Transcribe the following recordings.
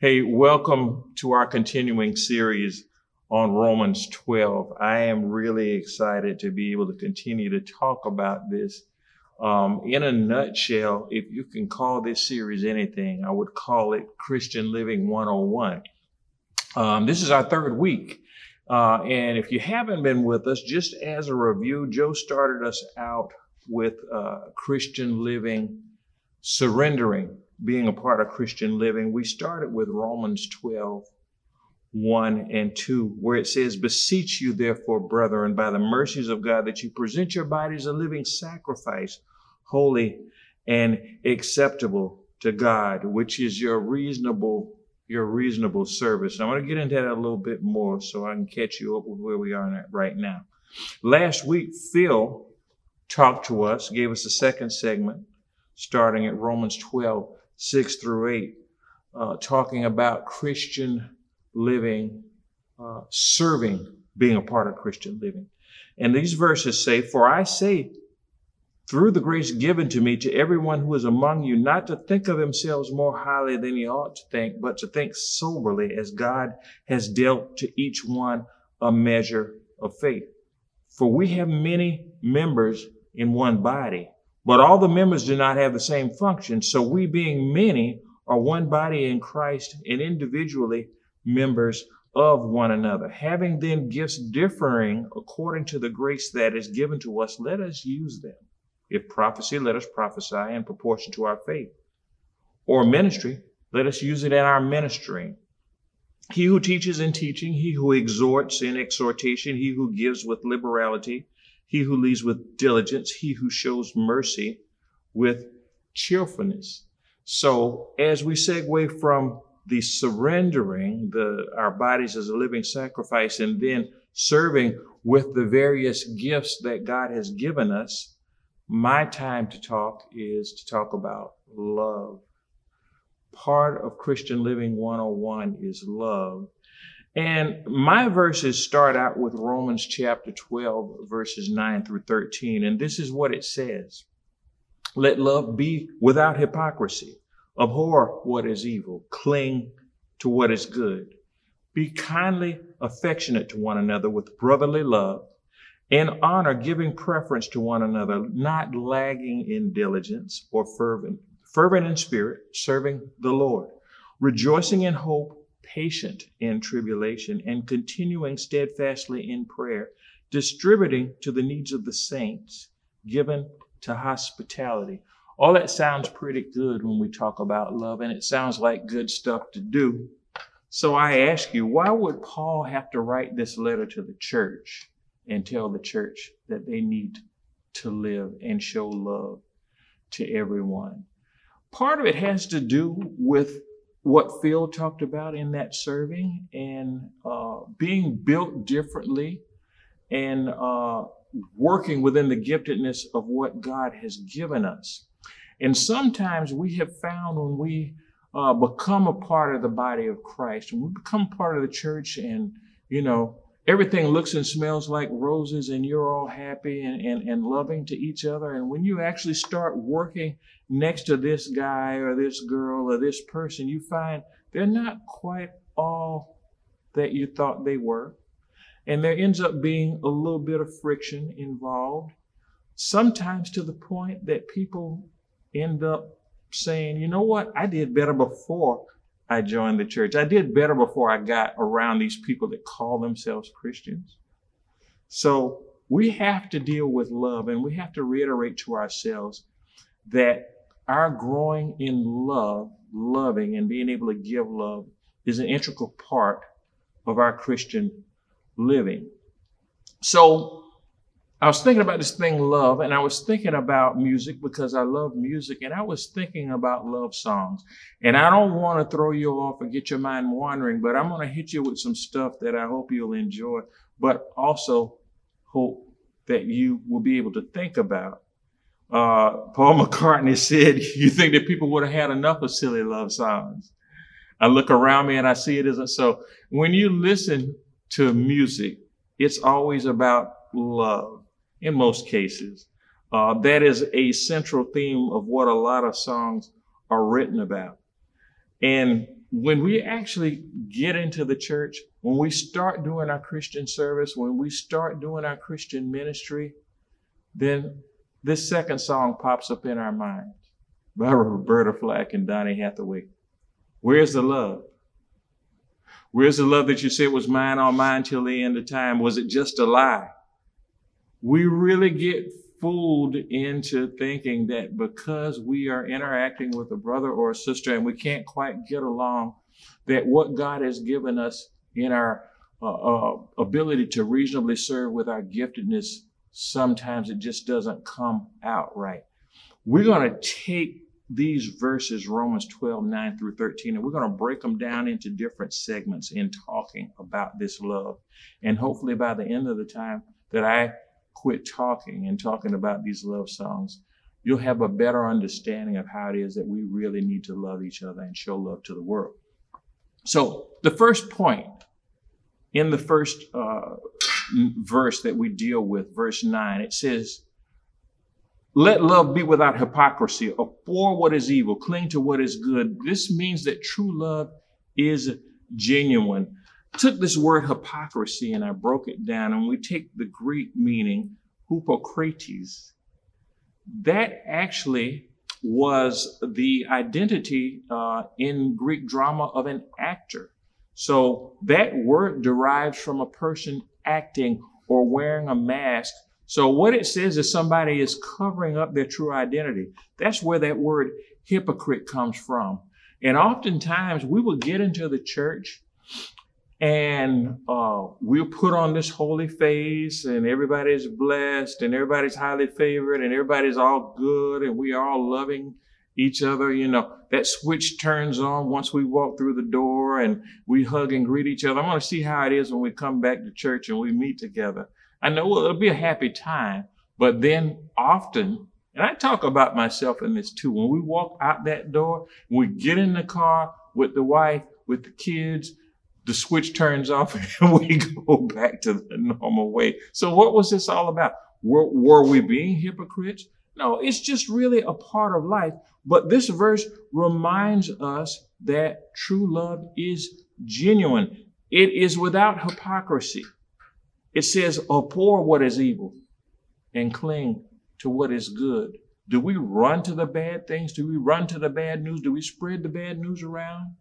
Hey, welcome to our continuing series on Romans 12. I am really excited to be able to continue to talk about this. In a nutshell, if you can call this series anything, I would call it Christian Living 101. This is our third week. And if you haven't been with us, just as a review, Joe started us out with Christian living, surrendering, being a part of Christian living. We started with Romans 12, 1 and 2, where it says, "Beseech you, therefore, brethren, by the mercies of God, that you present your bodies a living sacrifice, holy and acceptable to God, which is your reasonable service." I'm going to get into that a little bit more so I can catch you up with where we are right now. Last week, Phil talked to us, gave us a second segment, starting at Romans 12, 6 through 8, talking about Christian living, serving, being a part of Christian living. And these verses say, "For I say, through the grace given to me, to everyone who is among you, not to think of themselves more highly than he ought to think, but to think soberly, as God has dealt to each one a measure of faith. For we have many members in one body, but all the members do not have the same function. So we, being many, are one body in Christ, and individually members of one another. Having then gifts differing according to the grace that is given to us, let us use them. If prophecy, let us prophesy in proportion to our faith. Or ministry, let us use it in our ministering. He who teaches in teaching, he who exhorts in exhortation, he who gives with liberality, he who leads with diligence, he who shows mercy with cheerfulness." So as we segue from the surrendering our bodies as a living sacrifice and then serving with the various gifts that God has given us, my time to talk is to talk about love. Part of Christian Living 101 is love. And my verses start out with Romans chapter 12, verses 9 through 13. And this is what it says. "Let love be without hypocrisy. Abhor what is evil. Cling to what is good. Be kindly affectionate to one another with brotherly love, and honor, giving preference to one another, not lagging in diligence or fervent in spirit, serving the Lord, rejoicing in hope, patient in tribulation, and continuing steadfastly in prayer, distributing to the needs of the saints, given to hospitality." All that sounds pretty good when we talk about love, and it sounds like good stuff to do. So I ask you, why would Paul have to write this letter to the church and tell the church that they need to live and show love to everyone? Part of it has to do with what Phil talked about in that serving and being built differently and working within the giftedness of what God has given us. And sometimes we have found when we become a part of the body of Christ, when we become part of the church and, everything looks and smells like roses and you're all happy and loving to each other. And when you actually start working next to this guy or this girl or this person, you find they're not quite all that you thought they were. And there ends up being a little bit of friction involved, sometimes to the point that people end up saying, "You know what? I did better before I joined the church. I did better before I got around these people that call themselves Christians." So we have to deal with love, and we have to reiterate to ourselves that our growing in love, loving, and being able to give love is an integral part of our Christian living. So I was thinking about this thing, love, and I was thinking about music because I love music, and I was thinking about love songs. And I don't want to throw you off or get your mind wandering, but I'm going to hit you with some stuff that I hope you'll enjoy, but also hope that you will be able to think about. Paul McCartney said, "You think that people would have had enough of silly love songs?" I look around me and I see it isn't so. When you listen to music, it's always about love. In most cases, that is a central theme of what a lot of songs are written about. And when we actually get into the church, when we start doing our Christian service, when we start doing our Christian ministry, then this second song pops up in our minds by Roberta Flack and Donny Hathaway. Where's the love? Where's the love that you said was mine, all mine till the end of time? Was it just a lie? We really get fooled into thinking that because we are interacting with a brother or a sister and we can't quite get along, that what God has given us in our ability to reasonably serve with our giftedness, sometimes it just doesn't come out right. We're going to take these verses, Romans 12, 9 through 13, and we're going to break them down into different segments in talking about this love. And hopefully by the end of the time that I quit talking and talking about these love songs, you'll have a better understanding of how it is that we really need to love each other and show love to the world. So the first point in the first verse that we deal with, verse 9, it says, let love be without hypocrisy, abhor what is evil, cling to what is good. This means that true love is genuine. I took this word hypocrisy and I broke it down, and we take the Greek meaning hypokrites. That actually was the identity in Greek drama of an actor. So that word derives from a person acting or wearing a mask. So what it says is somebody is covering up their true identity. That's where that word hypocrite comes from. And oftentimes we will get into the church and we'll put on this holy face and everybody's blessed and everybody's highly favored and everybody's all good and we are all loving each other. You know, that switch turns on once we walk through the door and we hug and greet each other. I want to see how it is when we come back to church and we meet together. I know it'll be a happy time, but then often, and I talk about myself in this too, when we walk out that door, we get in the car with the wife, with the kids, the switch turns off and we go back to the normal way. So what was this all about? Were we being hypocrites? No, it's just really a part of life. But this verse reminds us that true love is genuine. It is without hypocrisy. It says, abhor what is evil and cling to what is good. Do we run to the bad things? Do we run to the bad news? Do we spread the bad news around?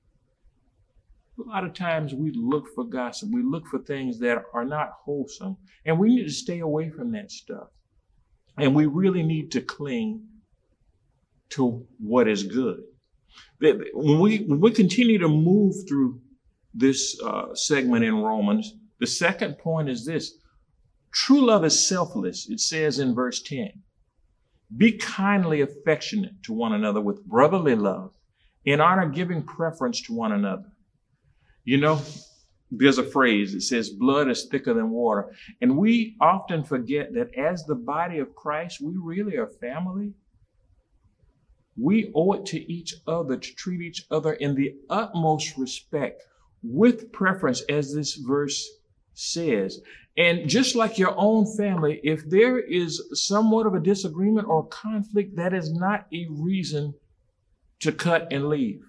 A lot of times we look for gossip. We look for things that are not wholesome. And we need to stay away from that stuff. And we really need to cling to what is good. When we continue to move through this segment in Romans, the second point is this. True love is selfless. It says in verse 10, be kindly affectionate to one another with brotherly love, in honor giving preference to one another. You know, there's a phrase that says blood is thicker than water. And we often forget that as the body of Christ, we really are family. We owe it to each other to treat each other in the utmost respect with preference, as this verse says. And just like your own family, if there is somewhat of a disagreement or conflict, that is not a reason to cut and leave.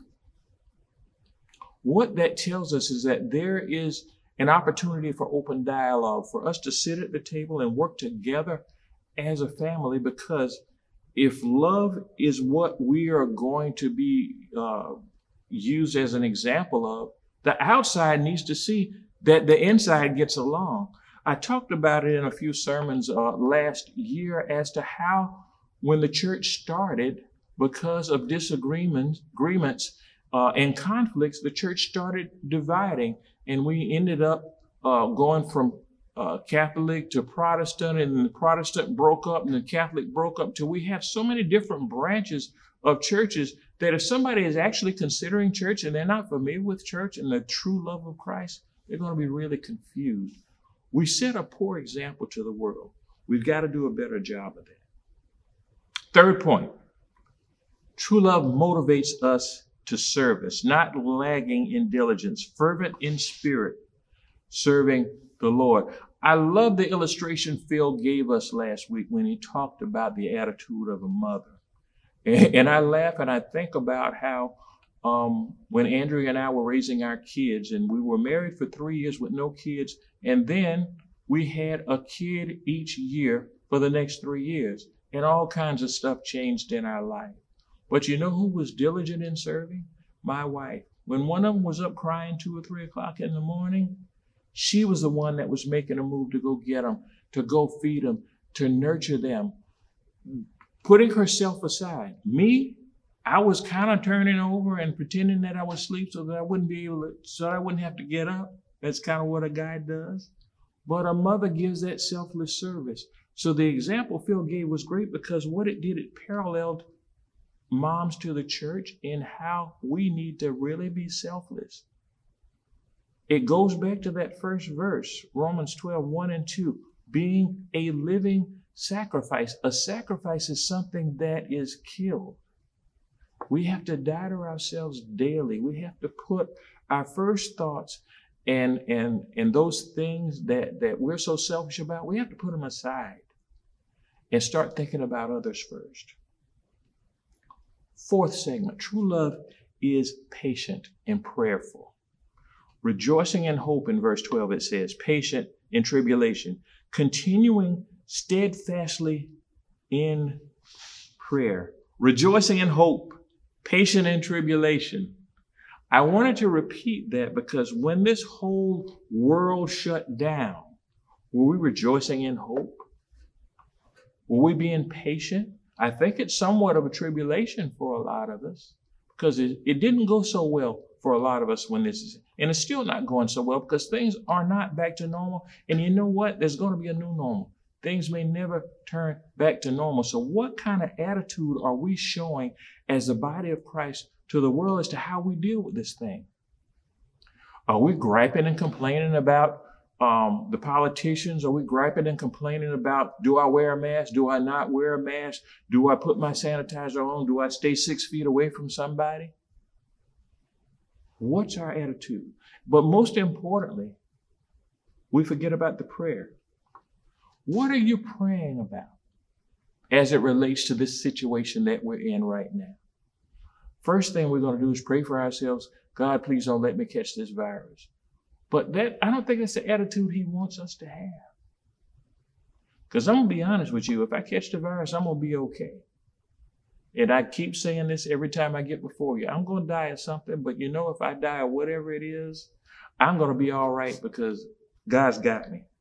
What that tells us is that there is an opportunity for open dialogue, for us to sit at the table and work together as a family, because if love is what we are going to be used as an example of, the outside needs to see that the inside gets along. I talked about it in a few sermons last year as to how when the church started, because of disagreements and conflicts, the church started dividing, and we ended up going from Catholic to Protestant, and the Protestant broke up and the Catholic broke up, till we have so many different branches of churches that if somebody is actually considering church and they're not familiar with church and the true love of Christ, they're going to be really confused. We set a poor example to the world. We've got to do a better job of that. Third point, true love motivates us to service, not lagging in diligence, fervent in spirit, serving the Lord. I love the illustration Phil gave us last week when he talked about the attitude of a mother. And I laugh and I think about how when Andrea and I were raising our kids, and we were married for 3 years with no kids. And then we had a kid each year for the next 3 years, and all kinds of stuff changed in our life. But you know who was diligent in serving? My wife. When one of them was up crying 2 or 3 o'clock in the morning, she was the one that was making a move to go get them, to go feed them, to nurture them, putting herself aside. Me, I was kind of turning over and pretending that I was asleep so that I wouldn't have to get up. That's kind of what a guy does. But a mother gives that selfless service. So the example Phil gave was great because what it did, it paralleled moms to the church in how we need to really be selfless. It goes back to that first verse, Romans 12, 1 and 2, being a living sacrifice. A sacrifice is something that is killed. We have to die to ourselves daily. We have to put our first thoughts and those things that we're so selfish about, we have to put them aside and start thinking about others first. Fourth segment, true love is patient and prayerful. Rejoicing in hope, in verse 12, it says, patient in tribulation, continuing steadfastly in prayer. Rejoicing in hope, patient in tribulation. I wanted to repeat that because when this whole world shut down, were we rejoicing in hope? Were we being patient? I think it's somewhat of a tribulation for a lot of us because it didn't go so well for a lot of us when this is, and it's still not going so well because things are not back to normal. And you know what? There's going to be a new normal. Things may never turn back to normal. So what kind of attitude are we showing as the body of Christ to the world as to how we deal with this thing? Are we griping and complaining about the politicians? Are we griping and complaining about, do I wear a mask? Do I not wear a mask? Do I put my sanitizer on? Do I stay 6 feet away from somebody? What's our attitude? But most importantly, we forget about the prayer. What are you praying about as it relates to this situation that we're in right now? First thing we're going to do is pray for ourselves. God, please don't let me catch this virus. But I don't think that's the attitude he wants us to have. Because I'm going to be honest with you, if I catch the virus, I'm going to be okay. And I keep saying this every time I get before you. I'm going to die of something, but you know, if I die of whatever it is, I'm going to be all right because God's got me.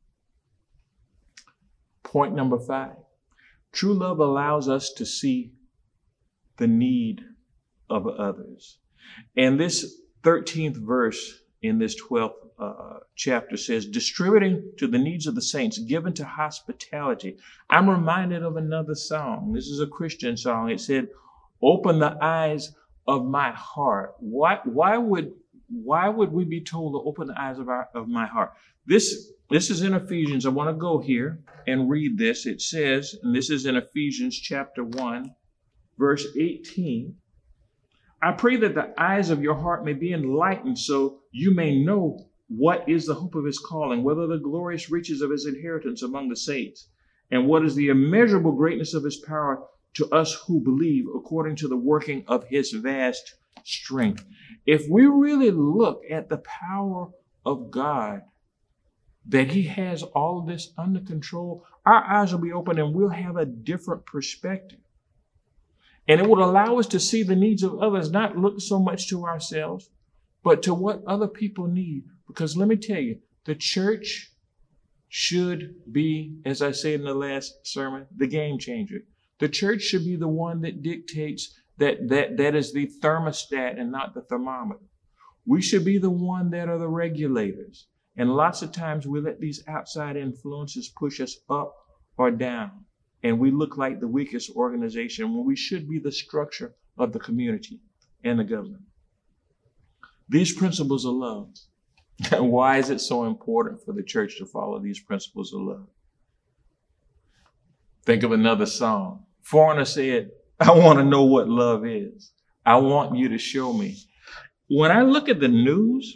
Point number 5. True love allows us to see the need of others. And this 13th verse in this 12th chapter says, distributing to the needs of the saints, given to hospitality. I'm reminded of another song. This is a Christian song. It said, open the eyes of my heart. Why would we be told to open the eyes of my heart? This is in Ephesians. I want to go here and read this. It says, and this is in Ephesians chapter 1, verse 18. I pray that the eyes of your heart may be enlightened so you may know what is the hope of his calling, whether the glorious riches of his inheritance among the saints, and what is the immeasurable greatness of his power to us who believe according to the working of his vast strength. If we really look at the power of God, that he has all of this under control, our eyes will be open and we'll have a different perspective. And it would allow us to see the needs of others, not look so much to ourselves, but to what other people need. Because let me tell you, the church should be, as I said in the last sermon, the game changer. The church should be the one that dictates that is the thermostat and not the thermometer. We should be the one that are the regulators. And lots of times we let these outside influences push us up or down. And we look like the weakest organization when we should be the structure of the community and the government. These principles of love. Why is it so important for the church to follow these principles of love? Think of another song. Foreigner said, I want to know what love is. I want you to show me. When I look at the news,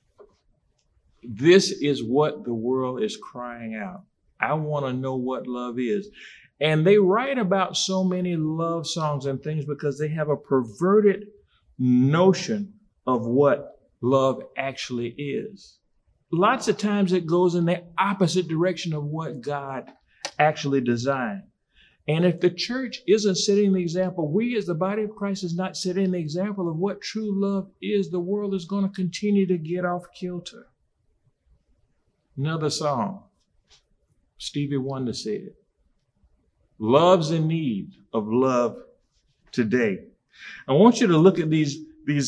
this is what the world is crying out. I want to know what love is. And they write about so many love songs and things because they have a perverted notion of what love actually is. Lots of times it goes in the opposite direction of what God actually designed. And if the church isn't setting the example, we as the body of Christ is not setting the example of what true love is, the world is going to continue to get off kilter. Another song, Stevie Wonder said, love's in need of love today. I want you to look at this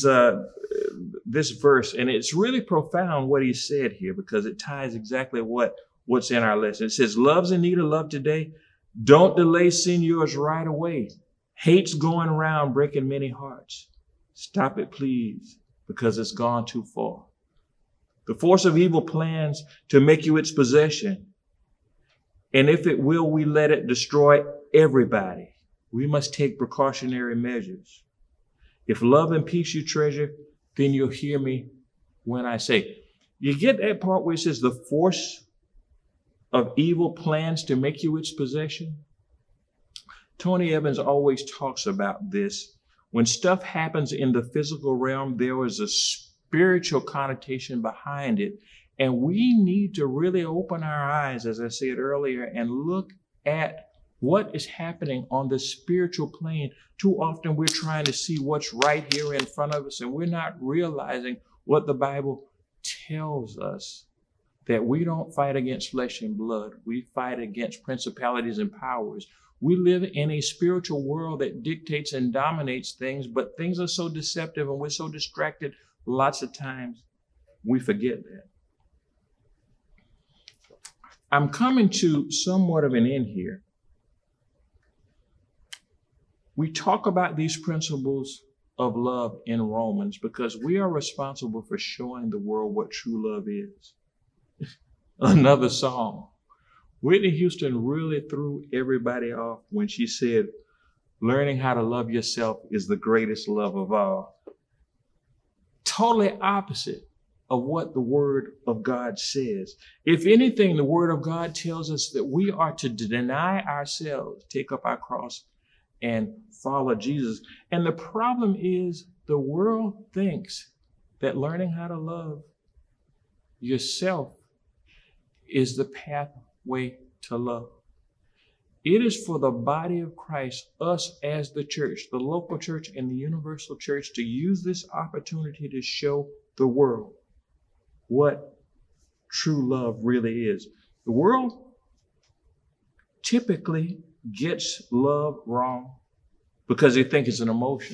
verse, and it's really profound what he said here because it ties exactly what's in our lesson. It says, love's in need of love today. Don't delay, send yours right away. Hate's going around breaking many hearts. Stop it, please, because it's gone too far. The force of evil plans to make you its possession. And if it will, we let it destroy everybody. We must take precautionary measures. If love and peace you treasure, then you'll hear me when I say. You get that part where it says the force of evil plans to make you its possession? Tony Evans always talks about this. When stuff happens in the physical realm, there is a spiritual connotation behind it. And we need to really open our eyes, as I said earlier, and look at what is happening on the spiritual plane. Too often we're trying to see what's right here in front of us, and we're not realizing what the Bible tells us, that we don't fight against flesh and blood. We fight against principalities and powers. We live in a spiritual world that dictates and dominates things, but things are so deceptive and we're so distracted. Lots of times we forget that. I'm coming to somewhat of an end here. We talk about these principles of love in Romans because we are responsible for showing the world what true love is. Another song. Whitney Houston really threw everybody off when she said, learning how to love yourself is the greatest love of all. Totally opposite of what the Word of God says. If anything, the Word of God tells us that we are to deny ourselves, take up our cross, and follow Jesus. And the problem is the world thinks that learning how to love yourself is the pathway to love. It is for the body of Christ, us as the church, the local church and the universal church, to use this opportunity to show the world what true love really is. The world typically gets love wrong because they think it's an emotion.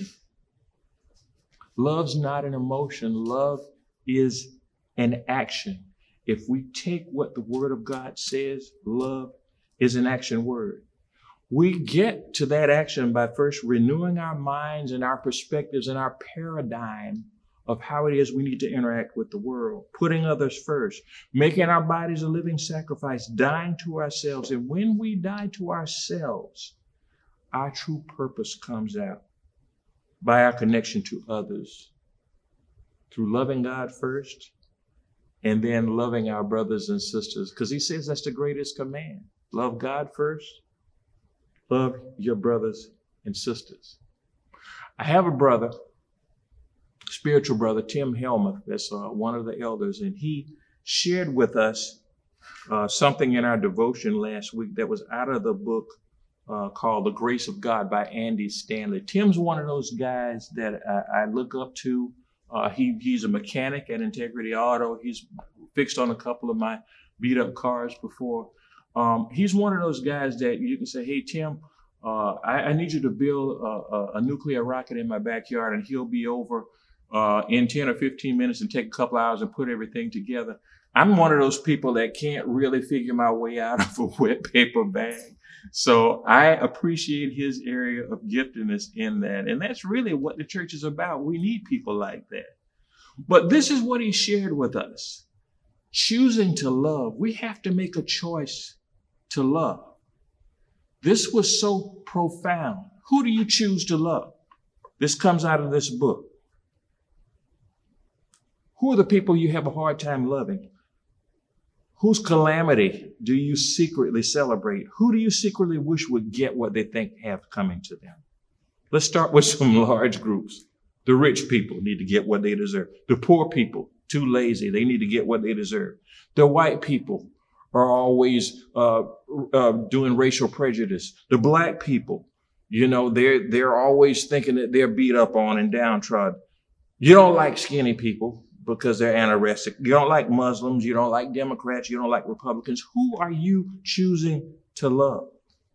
Love's not an emotion. Love is an action. If we take what the Word of God says, love is an action word. We get to that action by first renewing our minds and our perspectives and our paradigm of how it is we need to interact with the world, putting others first, making our bodies a living sacrifice, dying to ourselves. And when we die to ourselves, our true purpose comes out by our connection to others through loving God first and then loving our brothers and sisters, because he says that's the greatest command. Love God first, love your brothers and sisters. I have a brother, spiritual brother, Tim Helmuth, that's one of the elders, and he shared with us something in our devotion last week that was out of the book called The Grace of God by Andy Stanley. Tim's one of those guys that I look up to. He's a mechanic at Integrity Auto. He's fixed on a couple of my beat up cars before. He's one of those guys that you can say, hey, Tim, I need you to build a nuclear rocket in my backyard, and he'll be over in 10 or 15 minutes and take a couple hours and put everything together. I'm one of those people that can't really figure my way out of a wet paper bag. So I appreciate his area of giftedness in that. And that's really what the church is about. We need people like that. But this is what he shared with us. Choosing to love. We have to make a choice to love. This was so profound. Who do you choose to love? This comes out of this book. Who are the people you have a hard time loving? Whose calamity do you secretly celebrate? Who do you secretly wish would get what they think have coming to them? Let's start with some large groups. The rich people need to get what they deserve. The poor people, too lazy. They need to get what they deserve. The white people are always doing racial prejudice. The black people, they're always thinking that they're beat up on and downtrodden. You don't like skinny people because they're anorexic. You don't like Muslims. You don't like Democrats. You don't like Republicans. Who are you choosing to love?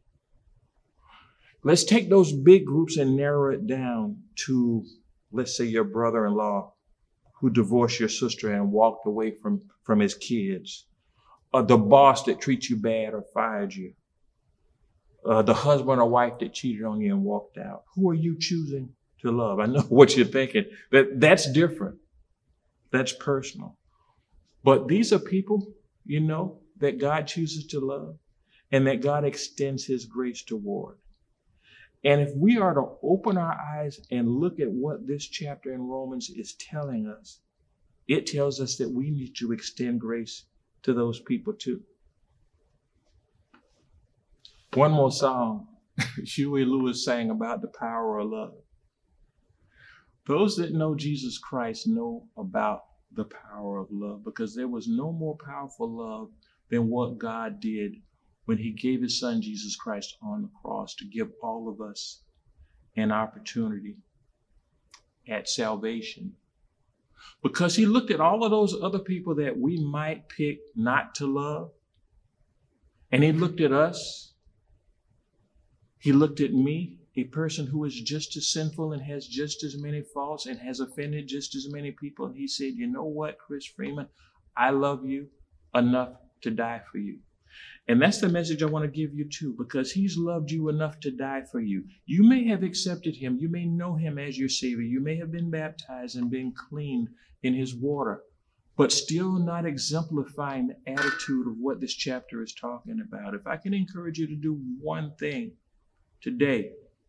Let's take those big groups and narrow it down to, let's say, your brother-in-law who divorced your sister and walked away from his kids. The boss that treats you bad or fired you. The husband or wife that cheated on you and walked out. Who are you choosing to love? I know what you're thinking. That's different. That's personal. But these are people, that God chooses to love and that God extends his grace toward. And if we are to open our eyes and look at what this chapter in Romans is telling us, it tells us that we need to extend grace to those people too. One more song Huey Lewis sang about the power of love. Those that know Jesus Christ know about the power of love, because there was no more powerful love than what God did when he gave his son Jesus Christ on the cross to give all of us an opportunity at salvation. Because he looked at all of those other people that we might pick not to love, and he looked at us. He looked at me, a person who is just as sinful and has just as many faults and has offended just as many people. And he said, you know what, Chris Freeman, I love you enough to die for you. And that's the message I want to give you too, because he's loved you enough to die for you. You may have accepted him. You may know him as your Savior. You may have been baptized and been cleaned in his water, but still not exemplifying the attitude of what this chapter is talking about. If I can encourage you to do one thing today,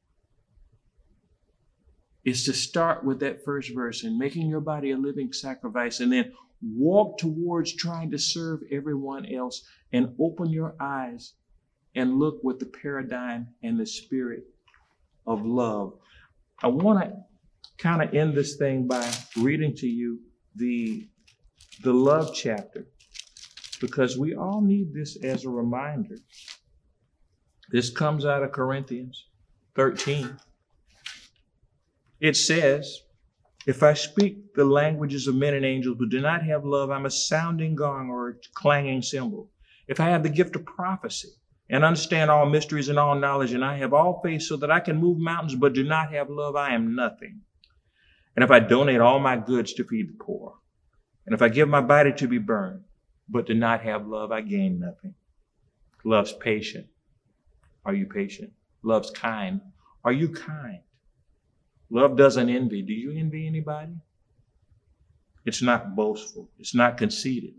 is to start with that first verse and making your body a living sacrifice, and then walk towards trying to serve everyone else and open your eyes and look with the paradigm and the spirit of love. I want to kind of end this thing by reading to you the love chapter, because we all need this as a reminder. This comes out of Corinthians 13. It says, if I speak the languages of men and angels but do not have love, I'm a sounding gong or a clanging cymbal. If I have the gift of prophecy and understand all mysteries and all knowledge, and I have all faith so that I can move mountains but do not have love, I am nothing. And if I donate all my goods to feed the poor, and if I give my body to be burned but do not have love, I gain nothing. Love's patient. Are you patient? Love's kind. Are you kind? Love doesn't envy. Do you envy anybody? It's not boastful. It's not conceited.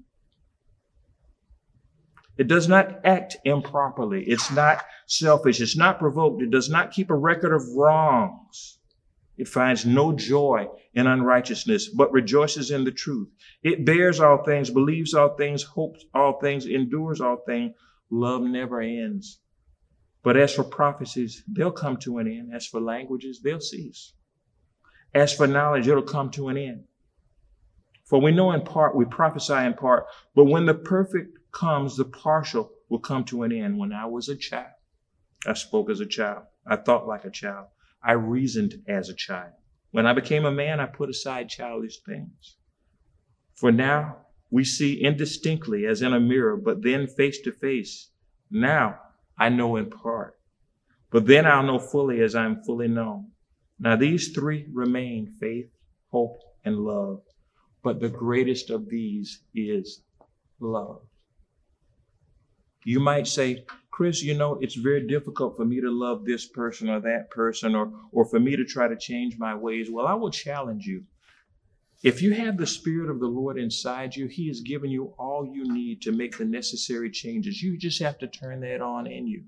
It does not act improperly. It's not selfish. It's not provoked. It does not keep a record of wrongs. It finds no joy in unrighteousness, but rejoices in the truth. It bears all things, believes all things, hopes all things, endures all things. Love never ends. But as for prophecies, they'll come to an end. As for languages, they'll cease. As for knowledge, it'll come to an end. For we know in part, we prophesy in part, but when the perfect comes, the partial will come to an end. When I was a child, I spoke as a child. I thought like a child. I reasoned as a child. When I became a man, I put aside childish things. For now we see indistinctly as in a mirror, but then face to face. Now I know in part, but then I'll know fully as I am fully known. Now these three remain: faith, hope, and love. But the greatest of these is love. You might say, Chris, it's very difficult for me to love this person or that person, or for me to try to change my ways. Well, I will challenge you. If you have the Spirit of the Lord inside you, he has given you all you need to make the necessary changes. You just have to turn that on in you.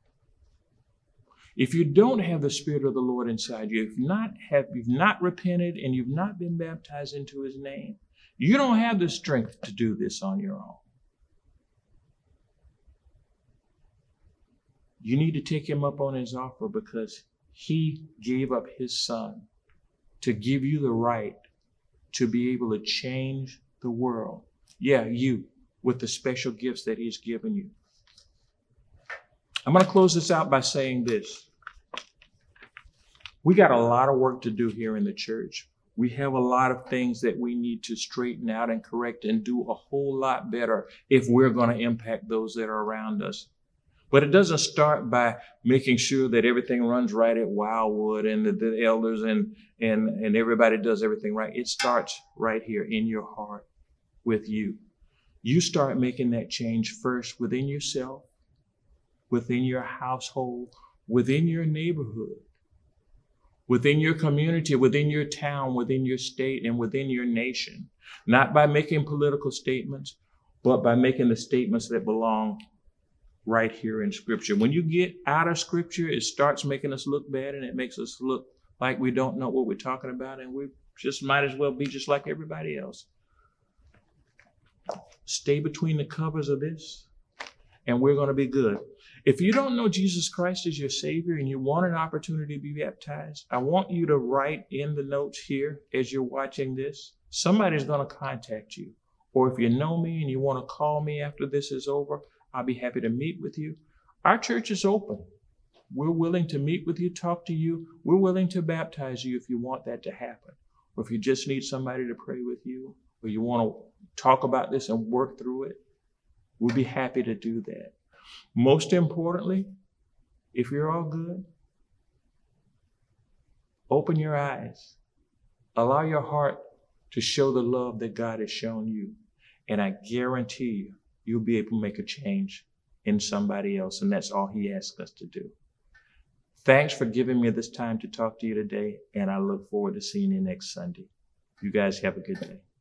If you don't have the Spirit of the Lord inside you, if you've not repented and you've not been baptized into his name, you don't have the strength to do this on your own. You need to take him up on his offer, because he gave up his son to give you the right to be able to change the world. Yeah, you, with the special gifts that he's given you. I'm going to close this out by saying this. We got a lot of work to do here in the church. We have a lot of things that we need to straighten out and correct and do a whole lot better if we're going to impact those that are around us. But it doesn't start by making sure that everything runs right at Wildwood and the elders and everybody does everything right. It starts right here in your heart with you. You start making that change first within yourself, within your household, within your neighborhood, within your community, within your town, within your state, and within your nation. Not by making political statements, but by making the statements that belong right here in Scripture. When you get out of Scripture, it starts making us look bad, and it makes us look like we don't know what we're talking about, and we just might as well be just like everybody else. Stay between the covers of this, and we're going to be good. If you don't know Jesus Christ as your Savior and you want an opportunity to be baptized, I want you to write in the notes here as you're watching this. Somebody's going to contact you. Or if you know me and you want to call me after this is over, I'll be happy to meet with you. Our church is open. We're willing to meet with you, talk to you. We're willing to baptize you if you want that to happen. Or if you just need somebody to pray with you, or you want to talk about this and work through it, we'll be happy to do that. Most importantly, if you're all good, open your eyes. Allow your heart to show the love that God has shown you. And I guarantee you, you'll be able to make a change in somebody else. And that's all he asks us to do. Thanks for giving me this time to talk to you today. And I look forward to seeing you next Sunday. You guys have a good day.